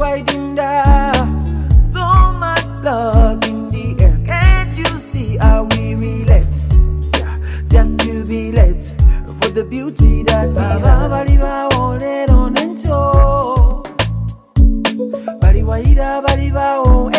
right in there. So much love in the air. Can't you see how we relate? Yeah, just to be late for the beauty that we have. Bali ba ole don encho. Bali wa ida bali ba o